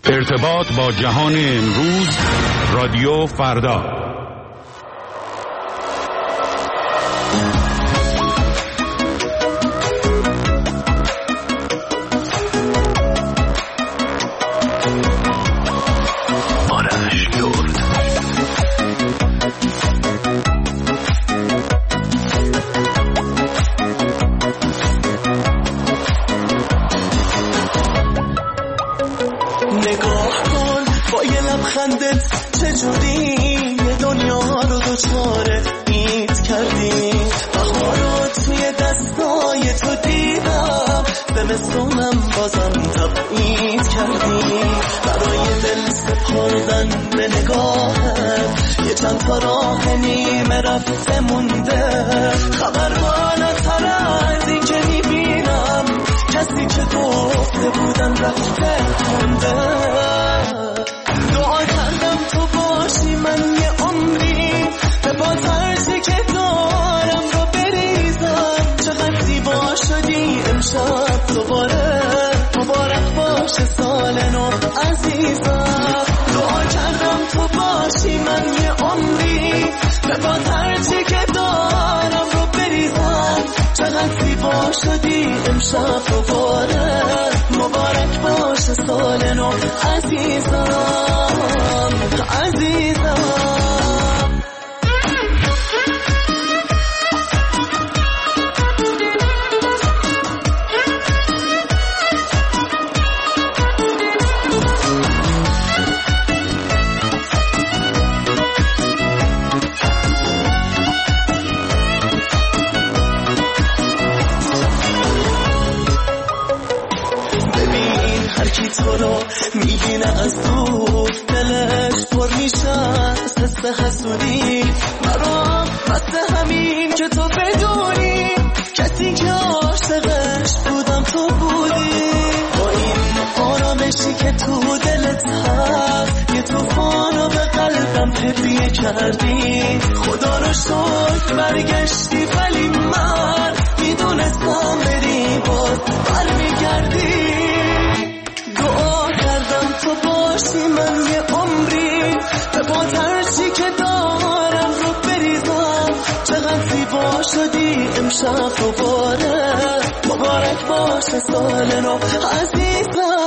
ارتباط با جهان امروز، رادیو فردا. چجوری یه دنیا رو دوچاره ایت کردی، بهارات توی دستای تو دیدم، زمستونم بازم تبعید کردی، برای دل سپردن به نگاهت یه چند تا راه نیمه رفته مونده، خبر بالاتر از این که میبینم کسی که گفته بودم رفته مونده. من یه عمری به با ترسی که دارم رو بریزم، چقدر زیبا شدی امشب دوباره، مبارک باشه سال نو عزیزم. دعا کردم تو باشی من یه عمری به با ترسی که دارم رو بریزم، چقدر زیبا شدی امشب دوباره، مبارک باشه سال نو عزیزم عزیزم. ببین هر کی تو رو میبینه از دور دلش پر میشه از حس حسودی، برام بس همین که تو بدونی کسی که عاشقش بودم تو بودی، با این آرامشی که تو دلت هست یه طوفانو به قلبم هدیه کردی، خدا رو شکر برگشتی ولی من میدونستم بری باز برمیگردی. دعا کردم تو باشی من یه عمری به با ترسی که دارم رو بریزم، چقدر زیبا شدی امشب دوباره، مبارک باشه سال نو عزیزم.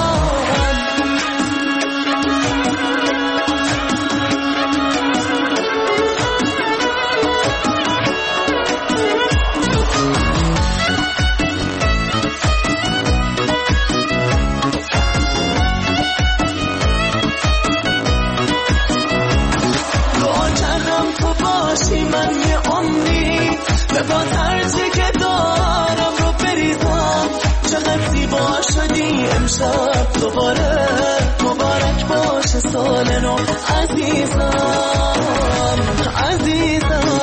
من یه عمری به با ترسی که دارم رو بریزم، چقدر زیبا شدی امشب دوباره، مبارک باشه سال نو عزیزم عزیزم.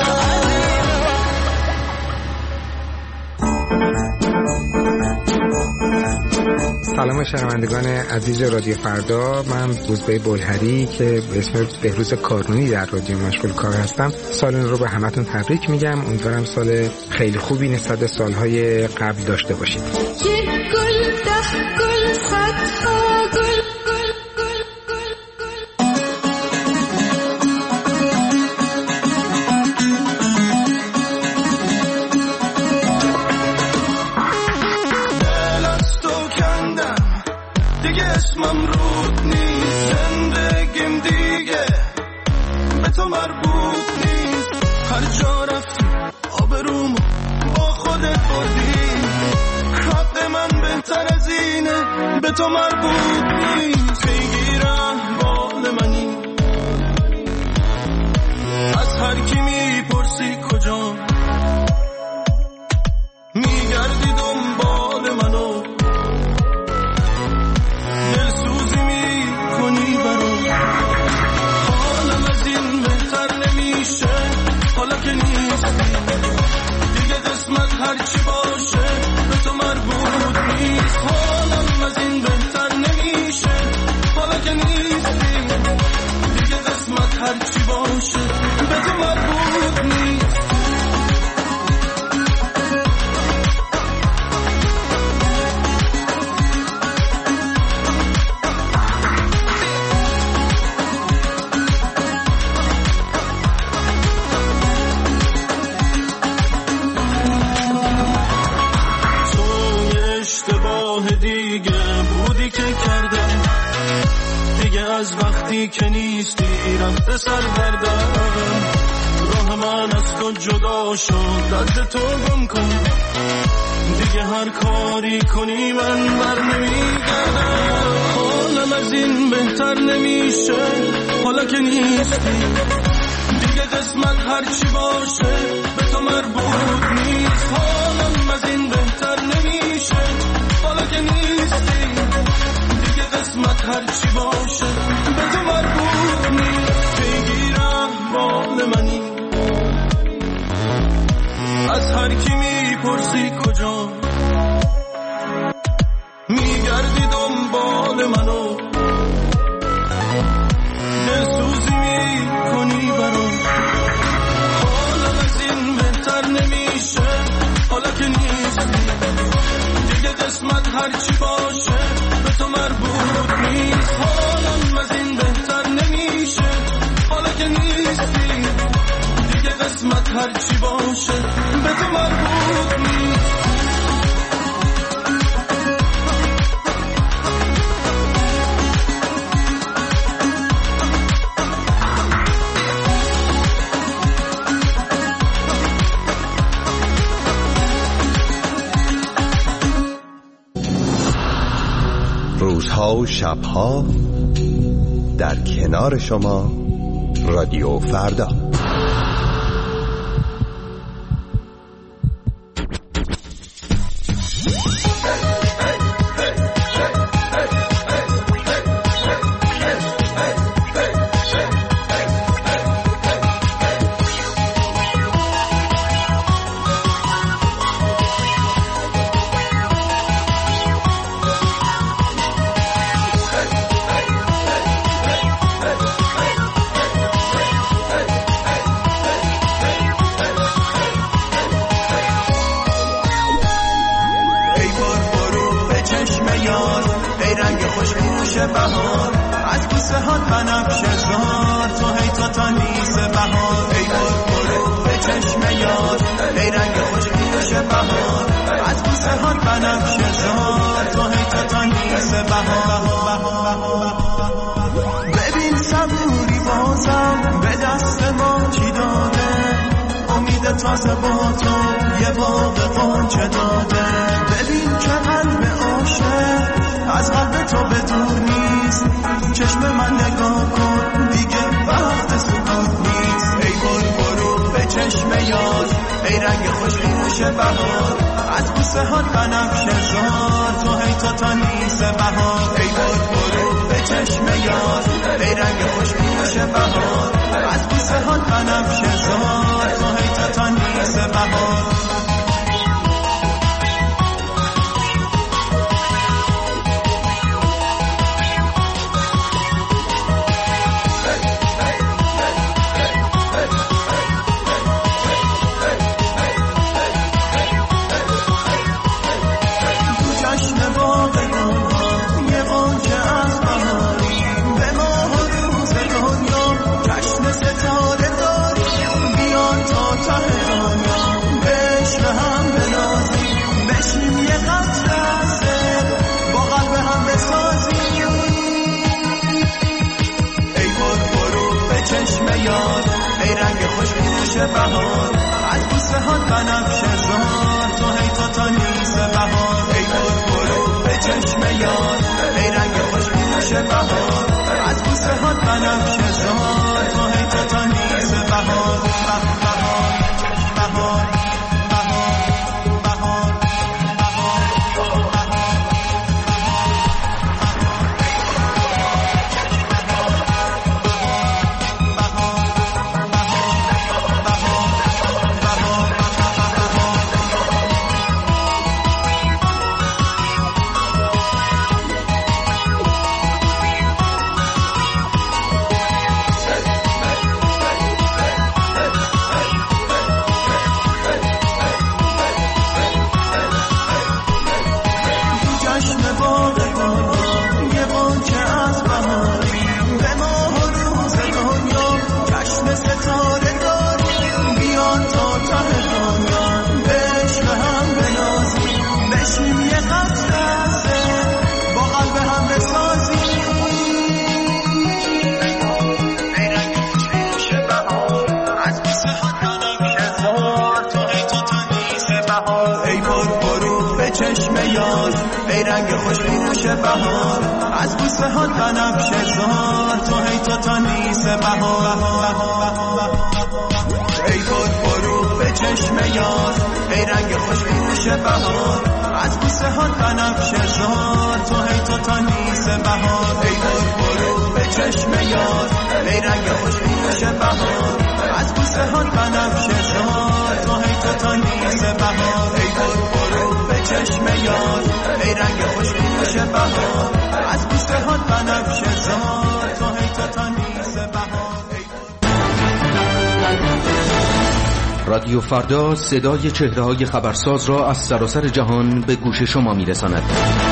سلام شنوندگان عزیز رادیو فردا، من روزبه بلهری که به اسم بهروز کارونی در رادیو مشغول کار هستم، سال نو رو به همتون تبریک میگم. امیدوارم سال خیلی خوبی نسبت به سالهای قبل داشته باشید. اسمم رود نیست، زندگیم دیگه به تو مربوط نیست، هر جا رفتی آبرومو با خودت بردی، حق من بهتر از اینه به تو مربوط نیست، بگیرم بال منی از هر کی میپرسی کجا، میگردی دنبال منو حالم از این بهتر نمیشه، حالا که نیستی دیگه قسمت هرچی باشه به تو مربوط نیست، حالم از این بهتر نمیشه، حالا که نیستی دیگه قسمت هرچی باشه به تو مربوط نیست. کاری که کردم دیگه از وقتی که نیستی رفته سرگردم. راه من از تو جدا شد درد تو گم کن، دیگه هر کاری کنی من بر نمیگردم. حالم از این بهتر نمیشه حالا که نیستی، دیگه قسمت هرچی باشه به تو مربوط نیست. حالم از این بهتر نمیشه حالا که نیستی، دیگه قسمت هرچی باشه به تو مربوط نیست. بگیرم بال منی از هر کی میپرسی کجا، میگردی دنبال منو دلسوزی میکنی برام. حالم از این بهتر نمیشه حالا که نیستی، دیگه قسمت هرچی باشه به تو مربوط نیست. حالم از این بهتر نمیشه حالا که نیستی، دیگه قسمت هرچی باشه به تو مربوط نیست. روزها و شبها در کنار شما رادیو فردا. بهار از بوسه هات بنفشه زار، تو هی تا تانیس بهار. ای برو به چشم یار، ای رنگ خوشبوش بهار از بوسه هات بنفشه زار، تو هی تا تانیس بهار. ببین صبوری بازم به دست ما چی داده، امید تازه با تو یه باغ غنچه داده. ببین که قلب عاشق از قلب تو به دور نیست، چشم من نگاه کن دیگه وقت سکوت نیست. ای برو به چشم یار، ای رنگ خوشبوش بهار از بوسه هات بنفشه زار، تو هی تا تانیس بهار. ای برو به چشم یار، ای رنگ خوشبوش بهار از بوسه هات بنفشه زار، تو هی تا تانیس بهار. بهار از بوسه هات بنفشه زار، تو هی تا تانیس بهار. ای برو به چشم یار، ای رنگ خوشبوش بهار از بوسه هات بنفشه زار، تو هی تا تانیس بهار. میشه بهار، از بوسه ها بنفشه زار، تو هی تو تا نیست بهار. ای فرفرو به چشم یار، ای رنگ خوشبوش بهار، از بوسه ها بنفشه زار، تو هی تو تا نیست بهار. ای فرفرو به چشم یار، ای رنگ خوشبوش بهار، از بوسه ها بنفشه زار، تو هی تو تا نیست بهار. ای فرفرو به چشم یار، ای رنگ خوشبوش بهار، از بوسه ها بنفشه زار، تو هی تو تا نیست بهار. رادیو فردا صدای چهره‌های خبرساز را از سراسر جهان به گوش شما می‌رساند.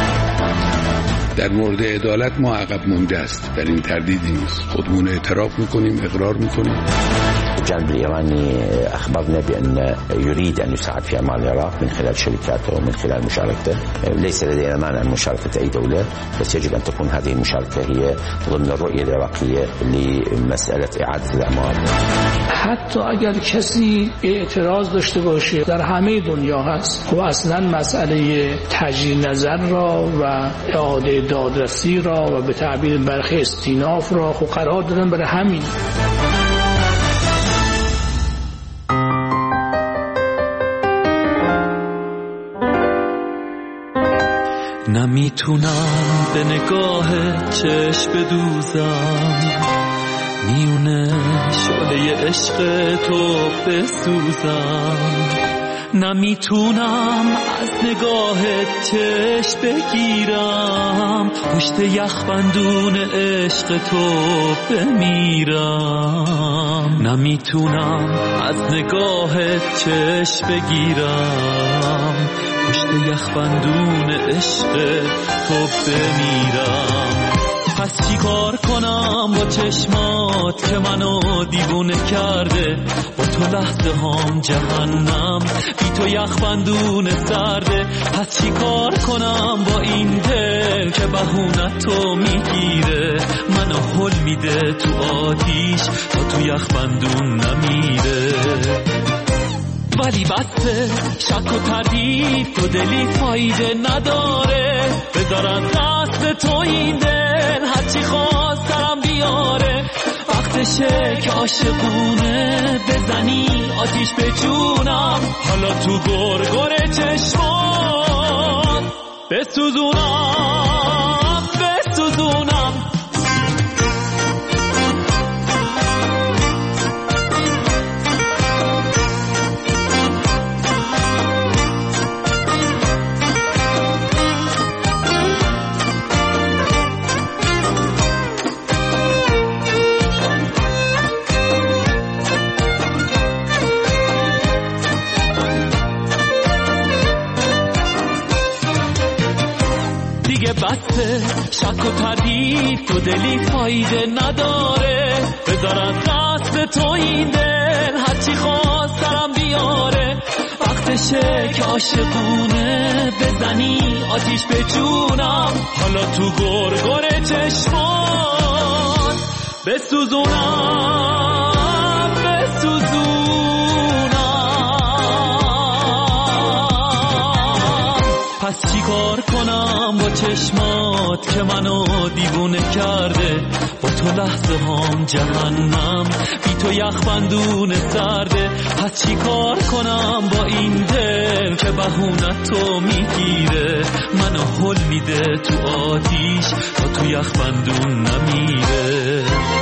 در مورد عدالت ما عقب مونده است، در این تردیدی نیست. خودمون اعتراف میکنیم، اقرار میکنیم. الجانب الإيراني أخبرنا بأن يريد أن يساعد في أعمال العراق من خلال شركاته ومن خلال مشاركته. ليس لدينا مانع من مشاركة أي دولة، بس يجب أن تكون هذه المشاركة هي ضمن الرؤية العراقية لمسألة إعادة الأعمار. حتی اگر کسی اعتراض داشته باشه در همه دنیا هست و اصلا مسئله تجدید نظر را و اعاده دادرسی را و به تعبیر برخی استیناف را قرار دادن برای همین. نمیتونم به نگاه چشم بدوزم، میونه شعله عشق تو بسوزم. نمیتونم از نگاه چشم بگیرم، پشت یخبندون عشق تو بمیرم. نمیتونم از نگاه چشم بگیرم، پشت یخبندون عشق تو بمیرم. پس چی کار کنم با چشمات که منو دیوونه کرده، با تو لحظه هام جهنم، بی تو یخبندون سرده. پس چی کار کنم با این دل که بهونه تو میگیره، منو هل میده تو آتیش تا تو یخبندون نمیره. ولی بسته شک و تردید تو دلی فایده نداره، بذارم دست تو این دل هرچی خواست سرم بیاره. وقتشه که عاشقونه بزنی آتیش به جونم، حالا تو گرگر چشمات بسوزونم بسوزونم. بسته شک و تردید تو دلی فایده نداره، بذارم دست تو این دل هرچی خواست سرم بیاره. وقتشه که عاشقونه بزنی آتیش به جونم، حالا تو گرگر چشمان بسوزونم بسوزونم. پس چی کار کنم با چشمات که منو دیوونه کرده، با تو لحظه هام جهنم، بی تو یخبندون سرده. پس چی کار کنم با این دل که بهونه تو میگیره، منو هل میده تو آتیش تا تو یخبندون نمیره.